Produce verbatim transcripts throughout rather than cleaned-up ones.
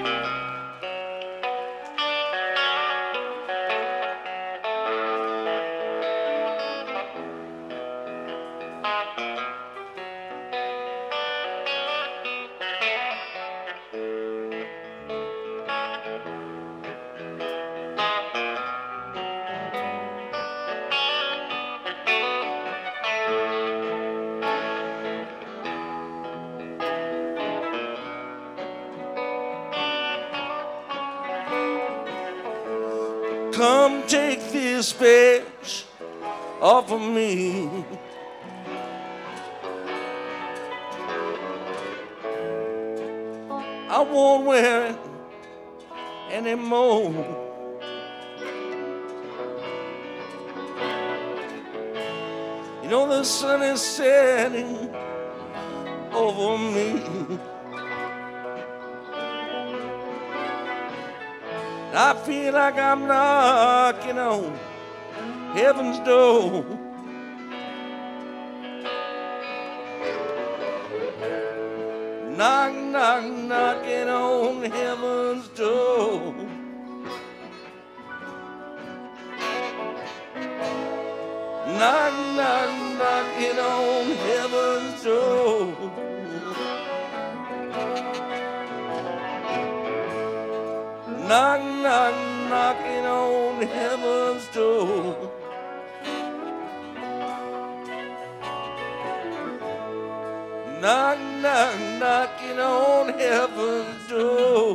Come take this patch off of me. I won't wear it anymore. You know the sun is setting over me. I feel like I'm knocking on heaven's door. Knock, knock, knocking on heaven's door. Knock, knock, knocking on heaven's door. Knock, knock, knocking on heaven's door. Knock, knock, knocking on heaven's door.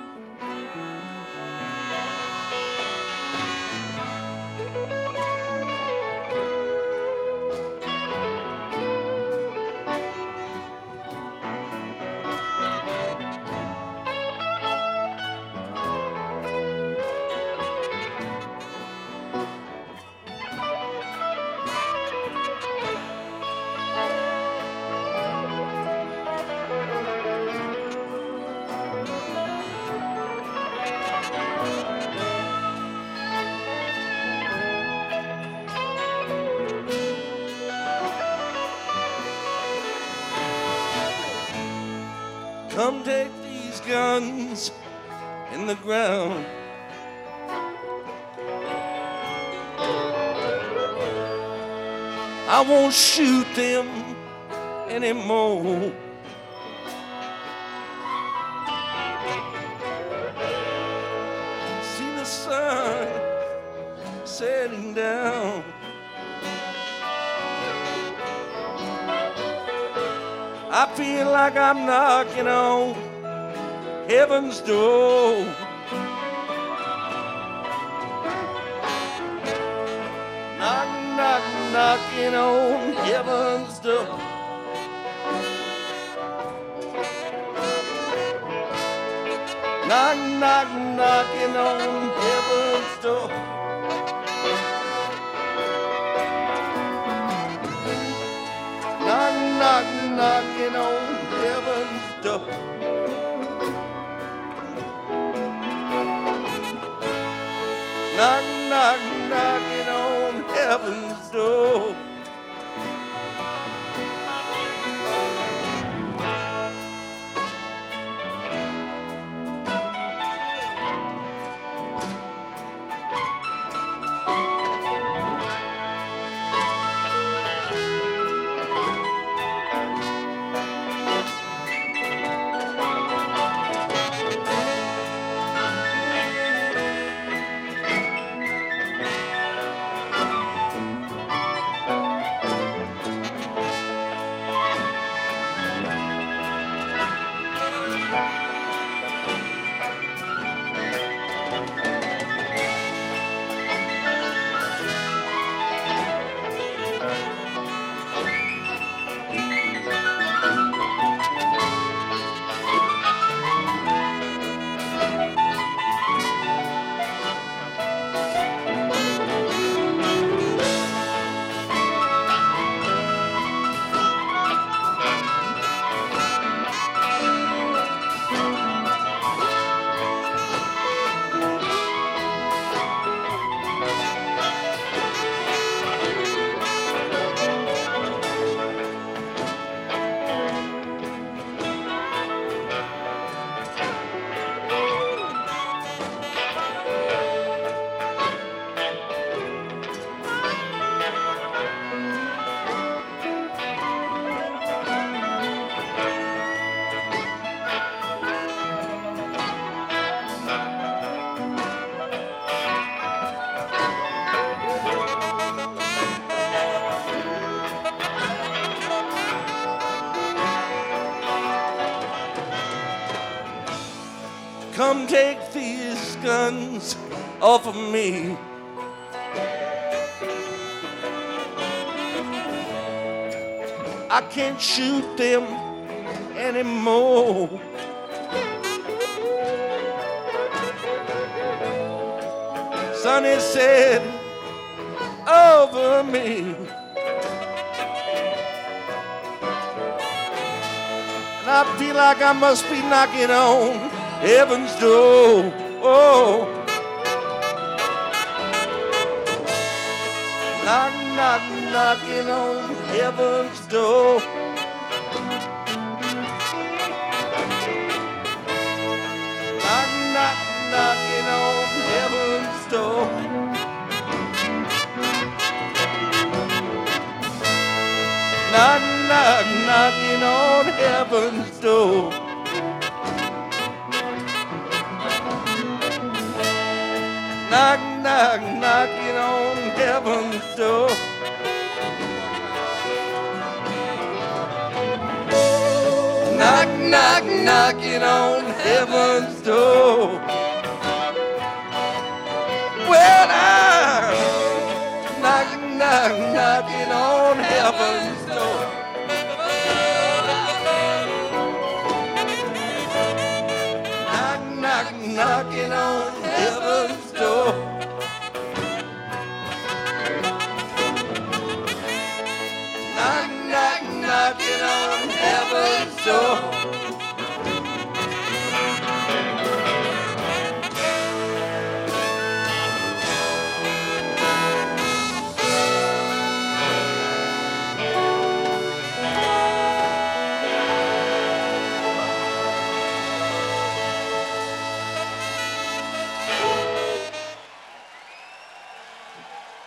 Come take these guns in the ground. I won't shoot them anymore. See the sun setting down. I feel like I'm knocking on heaven's door. Knock, knock, knocking on heaven's door. Knock, knock, knocking on heaven's door. Knock, knock, knocking on heaven's door. Knock, knock, knocking on heaven's door. come take these guns off of me. I can't shoot them anymore. Sonny said over me. And I feel like I must be knocking on heaven's door. Oh, knock, knock, knocking on heaven's door. Knock, knock, knocking on heaven's door. Knock, knock, knocking on heaven's door. Knock, knock, knocking on heaven's door. Knock, knock, knocking on heaven's door. Well, I knock, knock, knocking on heaven's door.